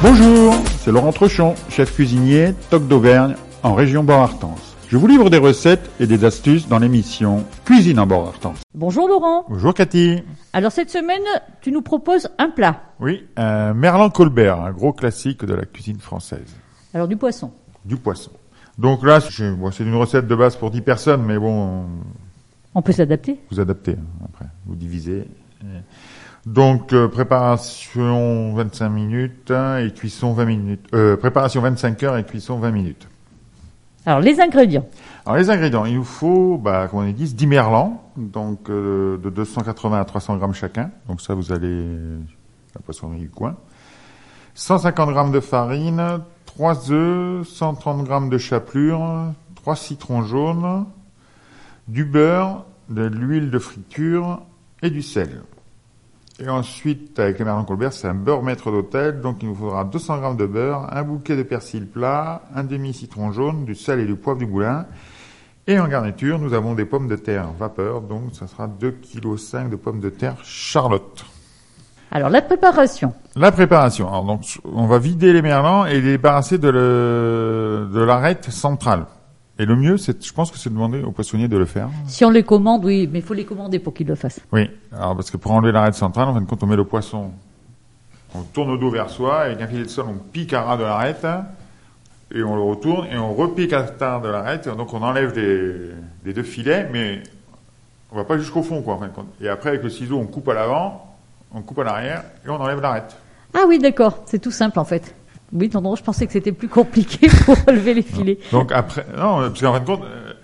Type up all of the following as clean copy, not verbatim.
Bonjour, c'est Laurent Trochon, chef cuisinier, Toc d'Auvergne, en région Bord-Hortense. Je vous livre des recettes et des astuces dans l'émission Cuisine en Bord-Hortense. Bonjour Laurent. Bonjour Cathy. Alors cette semaine, tu nous proposes un plat. Oui, un merlan colbert, un gros classique de la cuisine française. Alors du poisson. Du poisson. Donc là, c'est une recette de base pour 10 personnes, mais bon... On peut s'adapter. Vous adaptez, après, vous divisez. Donc, préparation 25 minutes et cuisson 20 minutes. Préparation 25 heures et cuisson 20 minutes. Alors, les ingrédients. Alors, les ingrédients, il nous faut, comme on a dit, 10 merlans, donc de 280 à 300 grammes chacun. Donc ça, vous allez la poissonnerie du coin. 150 grammes de farine, 3 œufs, 130 grammes de chapelure, 3 citrons jaunes, du beurre, de l'huile de friture et du sel. Et ensuite, avec le merlan colbert, c'est un beurre maître d'hôtel, donc il nous faudra 200 grammes de beurre, un bouquet de persil plat, un demi-citron jaune, du sel et du poivre du moulin. Et en garniture, nous avons des pommes de terre vapeur, donc ça sera 2,5 kg de pommes de terre Charlotte. Alors, la préparation. La préparation. Alors, donc, on va vider les merlans et les débarrasser de l'arête centrale. Et le mieux, je pense que c'est de demander au poissonnier de le faire. Si on les commande, oui, mais il faut les commander pour qu'ils le fassent. Oui, alors parce que pour enlever l'arête centrale, en fin de compte, on met le poisson, on tourne le dos vers soi, avec un filet de sol, on pique à ras de l'arête, et on le retourne, et on repique à ras de l'arête, donc on enlève les deux filets, mais on va pas jusqu'au fond, quoi, en fin de compte. Et après, avec le ciseau, on coupe à l'avant, on coupe à l'arrière, et on enlève l'arête. Ah oui, d'accord, c'est tout simple, en fait. Oui, tendance, je pensais que c'était plus compliqué pour relever les filets. Donc après, non, parce qu'en fin de compte,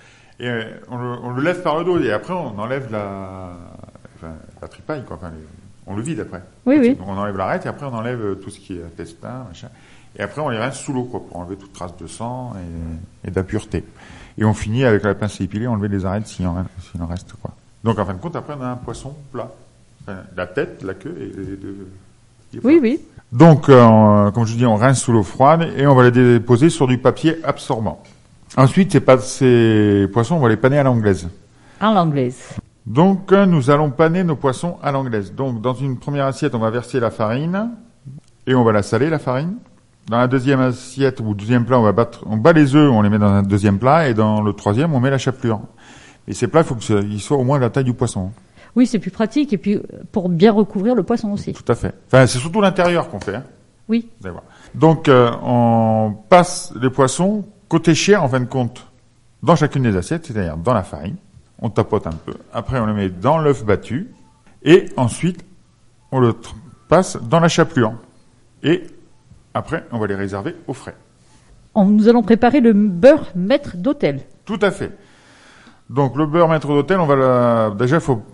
on le lève par le dos et après on enlève la tripaille, quoi. Enfin, on le vide après. Oui, oui. Donc on enlève l'arête et après on enlève tout ce qui est intestin, machin. Et après on les rince sous l'eau, quoi, pour enlever toute trace de sang et d'impureté. Et on finit avec la pince épilée, enlever les arêtes s'il en reste, quoi. Donc en fin de compte, après on a un poisson plat. Enfin, la tête, la queue et les deux. Oui, oui. Donc, comme je dis, on rince sous l'eau froide et on va les déposer sur du papier absorbant. Ensuite, ces poissons, on va les paner à l'anglaise. À l'anglaise. Donc, nous allons paner nos poissons à l'anglaise. Donc, dans une première assiette, on va verser la farine et on va la saler, la farine. Dans la deuxième assiette ou deuxième plat, on bat les œufs, on les met dans un deuxième plat et dans le troisième, on met la chapelure. Et ces plats, il faut qu'ils soient au moins de la taille du poisson. Oui, c'est plus pratique et puis pour bien recouvrir le poisson aussi. Tout à fait. Enfin, c'est surtout l'intérieur qu'on fait. Hein. Oui. Donc, on passe les poissons côté chair, en fin de compte, dans chacune des assiettes, c'est-à-dire dans la farine. On tapote un peu. Après, on le met dans l'œuf battu. Et ensuite, on le passe dans la chapelure. Et après, on va les réserver au frais. Nous allons préparer le beurre maître d'hôtel. Tout à fait. Donc, le beurre maître d'hôtel, déjà, il faut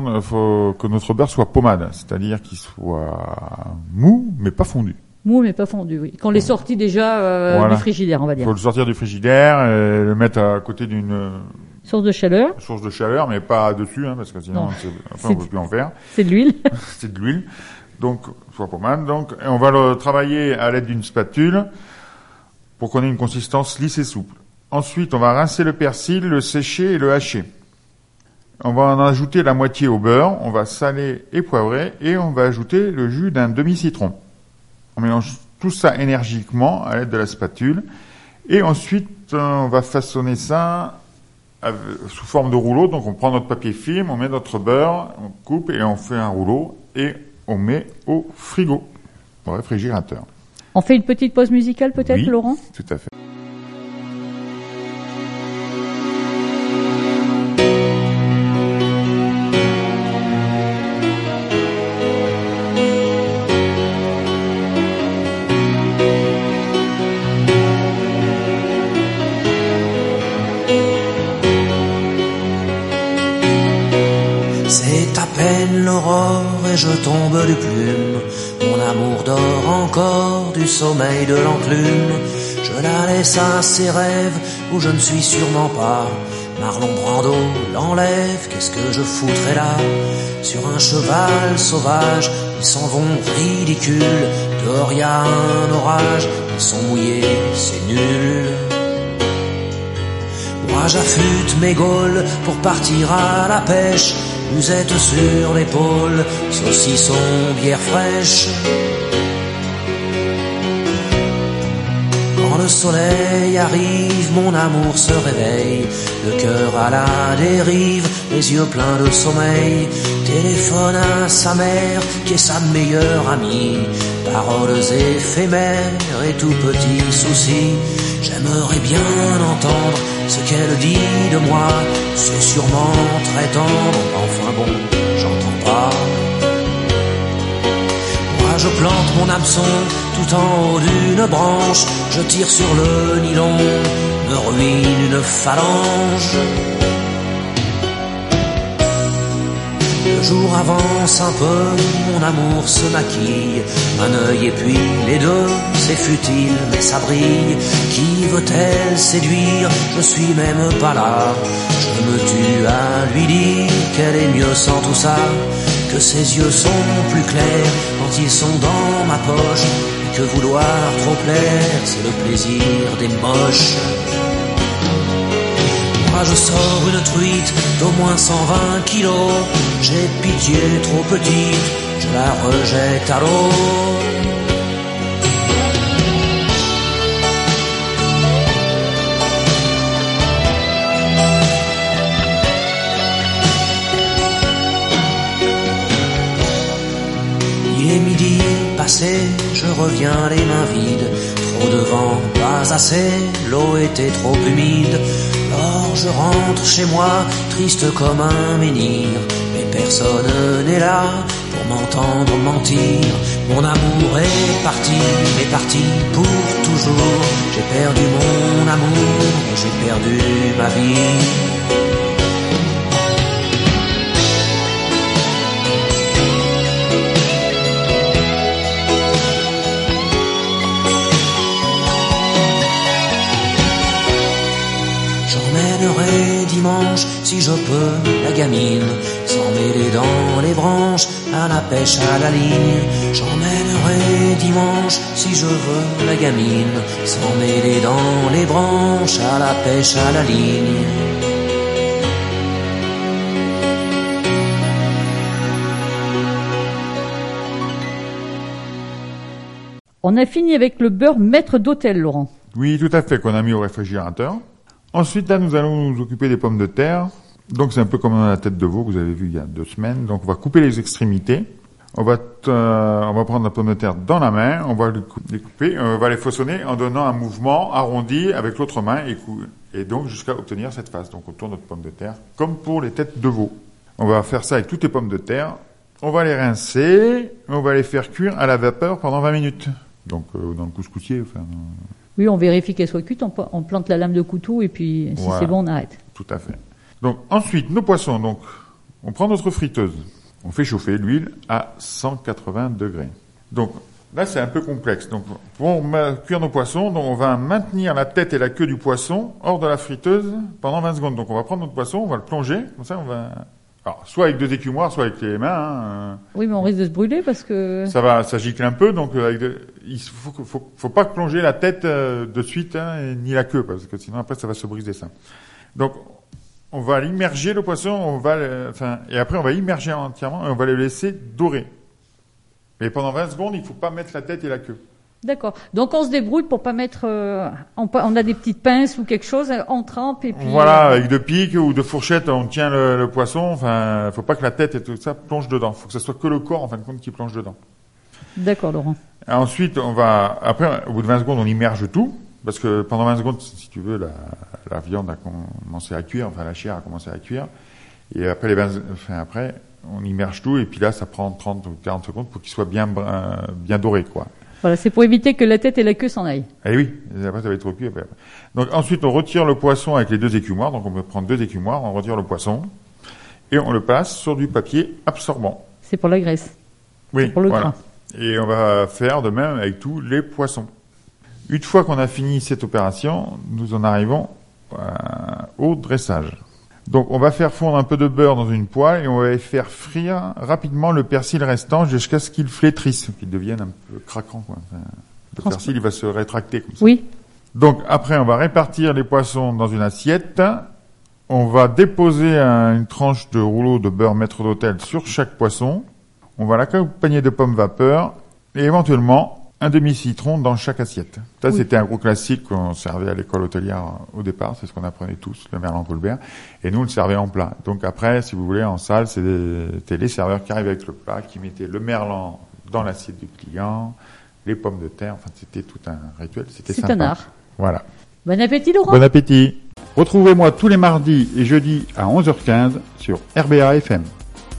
que notre beurre soit pommade, c'est-à-dire qu'il soit mou, mais pas fondu. Mou, mais pas fondu, oui. Qu'on l'ait sorti déjà du frigidaire, on va dire. Il faut le sortir du frigidaire et le mettre à côté d'une source de chaleur. Source de chaleur, mais pas dessus, hein, parce que sinon, on ne peut plus en faire. C'est de l'huile. C'est de l'huile. Donc, soit pommade. Donc, et on va le travailler à l'aide d'une spatule pour qu'on ait une consistance lisse et souple. Ensuite, on va rincer le persil, le sécher et le hacher. On va en ajouter la moitié au beurre, on va saler et poivrer, et on va ajouter le jus d'un demi-citron. On mélange tout ça énergiquement à l'aide de la spatule, et ensuite on va façonner ça sous forme de rouleau. Donc on prend notre papier film, on met notre beurre, on coupe et on fait un rouleau, et on met au frigo, au réfrigérateur. On fait une petite pause musicale peut-être, oui, Laurent ? Tout à fait. C'est à peine l'aurore et je tombe du plume. Mon amour dort encore du sommeil de l'enclume. Je la laisse à ses rêves où je ne suis sûrement pas. Marlon Brando l'enlève, qu'est-ce que je foutrais là? Sur un cheval sauvage, ils s'en vont ridicules. Dehors y a un orage, ils sont mouillés, c'est nul. Moi j'affûte mes gaules pour partir à la pêche. Musette sur l'épaule, saucisson, bière fraîche. le soleil arrive, mon amour se réveille, le cœur à la dérive, les yeux pleins de sommeil, téléphone à sa mère qui est sa meilleure amie, paroles éphémères et tout petits soucis. J'aimerais bien entendre ce qu'elle dit de moi, c'est sûrement très tendre, enfin bon, j'entends pas. Moi je plante mon hameçon tout en haut d'une branche, je tire sur le nylon, me ruine une phalange. Le jour avance un peu, mon amour se maquille, un œil et puis les deux, c'est futile mais ça brille. Qui veut-elle séduire? Je suis même pas là. Je me tue à lui dire qu'elle est mieux sans tout ça, que ses yeux sont plus clairs quand ils sont dans ma poche, et que vouloir trop plaire, c'est le plaisir des moches. Moi je sors une truite d'au moins 120 kilos, j'ai pitié trop petite, je la rejette à l'eau. Il est midi passé, je reviens les mains vides, trop de vent, pas assez, l'eau était trop humide. Alors je rentre chez moi, triste comme un menhir, mais personne n'est là pour m'entendre mentir. Mon amour est parti, mais parti pour toujours. J'ai perdu mon amour, j'ai perdu ma vie. Dimanche, si je peux, la gamine, s'emmêler dans les branches, à la pêche à la ligne. J'emmènerai dimanche, si je veux, la gamine, s'emmêler dans les branches, à la pêche à la ligne. On a fini avec le beurre maître d'hôtel, Laurent. Oui, tout à fait, qu'on a mis au réfrigérateur. Ensuite, là, nous allons nous occuper des pommes de terre. Donc, c'est un peu comme dans la tête de veau que vous avez vu il y a 2 semaines. Donc, on va couper les extrémités. On va prendre la pomme de terre dans la main. On va les couper. On va les façonner en donnant un mouvement arrondi avec l'autre main et donc jusqu'à obtenir cette face. Donc, on tourne notre pomme de terre comme pour les têtes de veau. On va faire ça avec toutes les pommes de terre. On va les rincer. On va les faire cuire à la vapeur pendant 20 minutes. Donc, dans le couscoussier, enfin... Oui, on vérifie qu'elle soit cuite, on plante la lame de couteau et puis si voilà. C'est bon, on arrête. Tout à fait. Donc ensuite, nos poissons, donc on prend notre friteuse, on fait chauffer l'huile à 180 degrés. Donc là, c'est un peu complexe. Donc pour cuire nos poissons, donc on va maintenir la tête et la queue du poisson hors de la friteuse pendant 20 secondes. Donc on va prendre notre poisson, on va le plonger, comme ça on va... Alors, soit avec 2 écumoires, soit avec les mains. Oui, mais on risque de se brûler parce que... Ça gicle un peu, donc il faut pas plonger la tête de suite, ni la queue, parce que sinon après ça va se briser ça. Donc on va immerger le poisson, et après on va immerger entièrement et on va le laisser dorer. Mais pendant 20 secondes, il faut pas mettre la tête et la queue. D'accord. Donc on se débrouille pour pas mettre... on a des petites pinces ou quelque chose, on trempe et puis... Voilà, avec 2 pics ou 2 fourchettes, on tient le poisson. Enfin, faut pas que la tête et tout ça plonge dedans. Faut que ce soit que le corps, en fin de compte, qui plonge dedans. D'accord, Laurent. Et ensuite, après, au bout de 20 secondes, on immerge tout. Parce que pendant 20 secondes, si tu veux, la viande a commencé à cuire, enfin la chair a commencé à cuire. Et après après, on immerge tout et puis là, ça prend 30 ou 40 secondes pour qu'il soit bien doré, quoi. Voilà, c'est pour éviter que la tête et la queue s'en aillent. Eh oui, après ça va être trop cuit. Donc ensuite, on retire le poisson avec les 2 écumoires. Donc on peut prendre 2 écumoires, on retire le poisson et on le passe sur du papier absorbant. C'est pour la graisse. Oui, c'est pour le gras. Et on va faire de même avec tous les poissons. Une fois qu'on a fini cette opération, nous en arrivons au dressage. Donc on va faire fondre un peu de beurre dans une poêle et on va faire frire rapidement le persil restant jusqu'à ce qu'il flétrisse, qu'il devienne un peu craquant, quoi. Enfin, le persil, il va se rétracter comme ça. Oui. Donc après, on va répartir les poissons dans une assiette. On va déposer une tranche de rouleau de beurre maître d'hôtel sur chaque poisson. On va l'accompagner de pommes vapeur et éventuellement un demi-citron dans chaque assiette. Ça, c'était un gros classique qu'on servait à l'école hôtelière au départ. C'est ce qu'on apprenait tous, le Merlan Colbert. Et nous, on le servait en plat. Donc après, si vous voulez, en salle, c'était les serveurs qui arrivaient avec le plat, qui mettaient le merlan dans l'assiette du client, les pommes de terre. Enfin, c'était tout un rituel. C'était sympa. C'est un art. Voilà. Bon appétit, Laurent. Bon appétit. Retrouvez-moi tous les mardis et jeudis à 11h15 sur RBA FM.